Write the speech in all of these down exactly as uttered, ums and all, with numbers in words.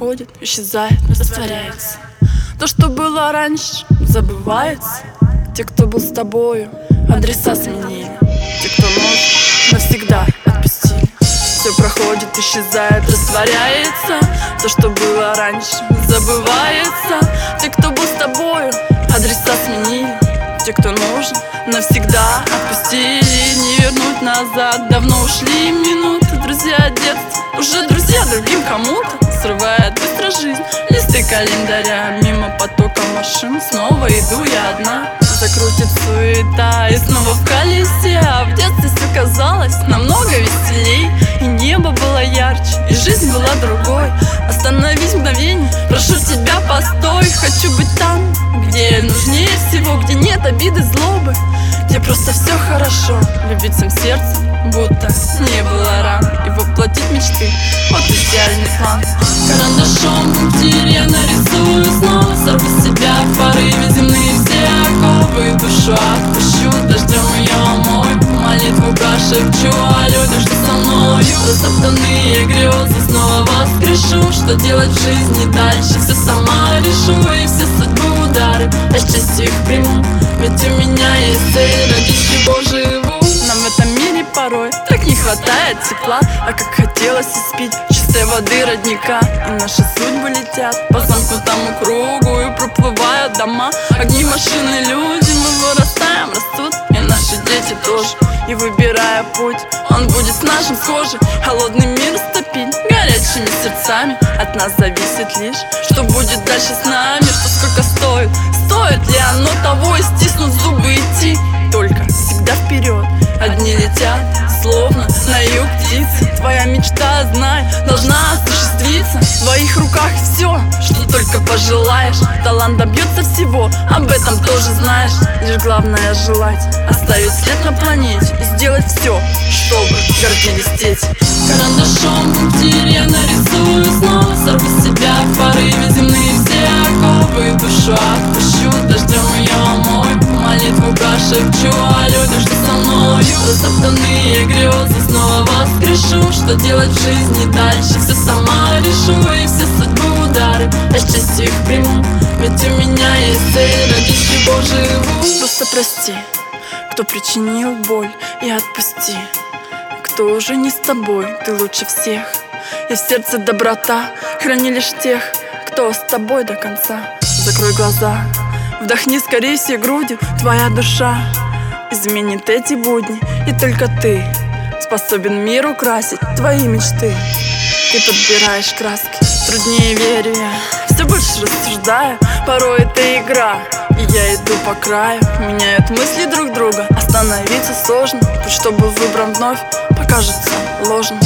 проходит, исчезает, растворяется. То, что было раньше, забывается. Те, кто был с тобою, адреса сменили. Те, кто нож, навсегда отпустили. Все проходит, исчезает, растворяется. То, что было раньше, забывается. Те, кто был с тобою, адреса сменили. Те, кто нужен, навсегда отпустили. Не вернуть назад, давно ушли минуты. Друзья детства, уже друзья другим кому-то. Срывает быстро жизнь, листы календаря. Мимо потока машин снова иду я одна. Закрутит суета и снова в колесе. А в детстве все казалось намного веселей. И небо было ярче, и жизнь была другой. Остановись мгновение, прошу тебя, постой. Хочу быть там, где нужнее всего, где нет обиды, злобы, где просто все хорошо. Любить всем сердцем, будто не было ран. И воплотить мечты, вот идеальный план. Карандашом пунктирь я нарисую снова. Сорву с себя в порыве земные все оковы. Душу отпущу, дождем ее омой. Молитву прошепчу о людях, что со мною. Затоптанные грезы снова воскрешу. Что делать в жизни дальше, все сама решу. И все судьбы удары, я счастье их приму. Ведь у меня есть цель, ради чего живу. Нам в этом мире порой так не хватает тепла. А как хотелось испить чистой воды родника. И наши судьбы летят по замкнутому кругу. И проплывают дома, огни, машины, люди. Мы вырастаем, растут и наши дети тоже. И выбирая путь, он будет с нашим схожий. Холодный мир стопить горячими сердцами. От нас зависит лишь, что будет дальше с нами. Что сколько стоит, стоит ли оно того. И стиснуть зубы идти только всегда вперед. Одни летят, словно на юг птицы. Твоя мечта, знай, должна осуществиться. В твоих руках все, что только пожелаешь. Талант добьется всего, об этом тоже знаешь. Лишь главное желать, оставить след на планете. И сделать все, чтобы гордились дети. Карандашом пунктирь я нарисую снова. Сорву с себя в порыве земные все оковы. Душу отпущу, дождем ее омой. Молитву прошепчу о людях, что со мною. Затоптанные грезы снова воскрешу. Что делать в жизни дальше, все сама решу. И все судьбы удары, я счастье их приму. Ведь у меня есть цель, ради чего живу. Просто прости, кто причинил боль, и отпусти, кто уже не с тобой, ты лучше всех. И в сердце доброта, храни лишь тех, кто с тобой до конца. Закрой глаза, вдохни скорее всей грудью. Твоя душа изменит эти будни. И только ты способен мир украсить твои мечты. Ты подбираешь краски, труднее верю я. Все больше рассуждаю, порой это игра. И я иду по краю, меняют мысли друг друга. Остановиться сложно, путь, что был выбран вновь, покажется ложным.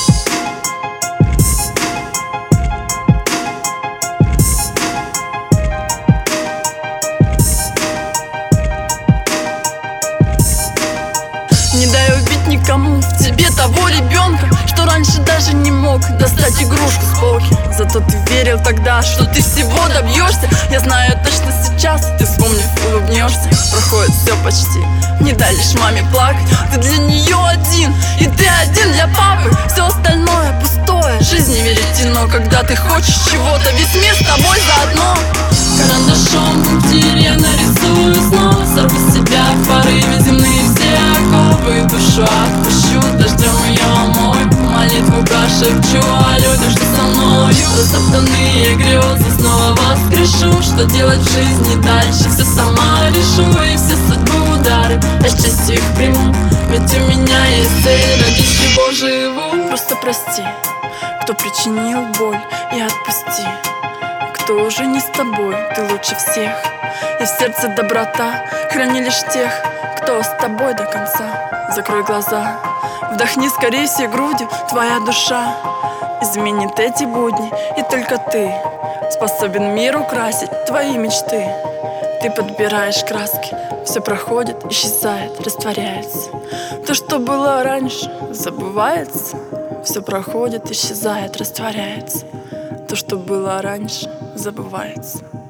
Не дай убить никому в тебе того ребенка, что раньше даже не мог достать игрушку с полки. Зато ты верил тогда, что ты всего добьешься. Я знаю точно сейчас, ты вспомнив улыбнешься. Проходит все почти, не дай лишь маме плакать. Ты для нее один, и ты один для папы. Все остальное пустое, жизни веретено. Когда ты хочешь чего-то, весь мир с тобой заодно. Карандашом пунктирь я нарисую снова. Сорву с себя в порыве земные все оковы. Душу отпущу, дождем ее омой. Молитву прошепчу о людях, что со мною. Затоптанные грезы снова воскрешу. Что делать в жизни дальше, все сама решу. И все судьбы удары, я счастье их приму. Ведь у меня есть цель, ради чего живу. Просто прости, кто причинил боль, и отпусти, кто уже не с тобой, ты лучше всех. И в сердце доброта, храни лишь тех, кто с тобой до конца. Закрой глаза, вдохни скорее всей грудью. Твоя душа изменит эти будни. И только ты способен мир украсить твои мечты. Ты подбираешь краски, все проходит, исчезает, растворяется. То, что было раньше, забывается. Все проходит, исчезает, растворяется. То, что было раньше, забывается.